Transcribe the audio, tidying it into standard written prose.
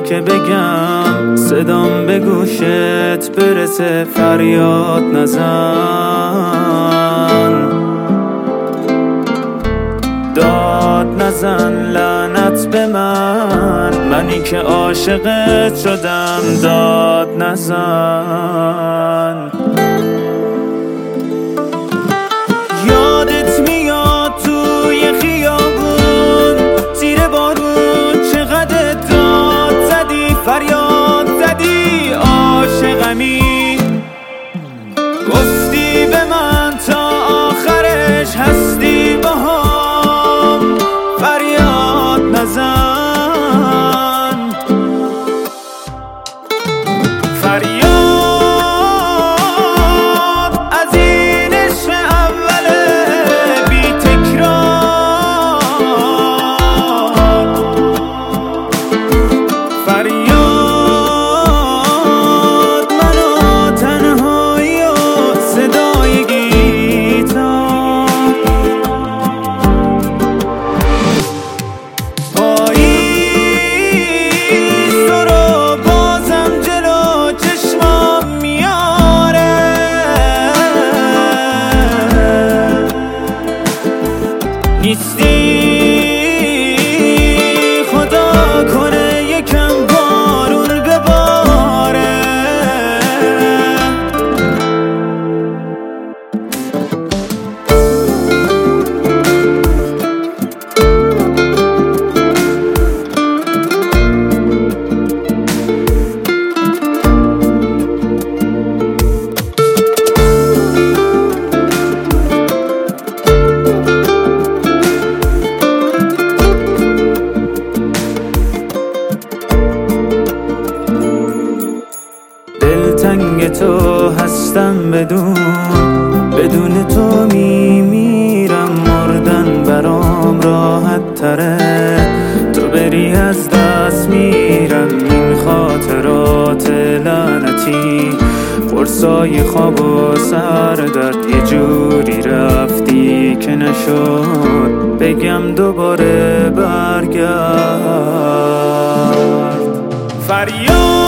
که بگم صدام به گوشت برسه، فریاد نزن، داد نزن، لعنت به منی که عاشقت شدم، داد نزن. یادت میاد توی خیابون زیر بارون چقدر داد زدی، فریاد زدی عاشقمی، گفتی به من تا آخرش هستی باهام، فریاد نزن، فریاد از این عشق اوله بی تکرار، فریاد منو تنهایی و صدای گیتار، پاییز تو رو بازم جلو چشمام میاره، نیستی خدا کنه یکم بارون بباره. دلتنگ تو هستم، بدون تو میمیرم، مردن برام راحت تره، تو بری از دست میرم، این خاطرات لعنتی قرصای خواب و سر درد، یه جوری رفتی که نشد بگم دوباره برگرد، فریاد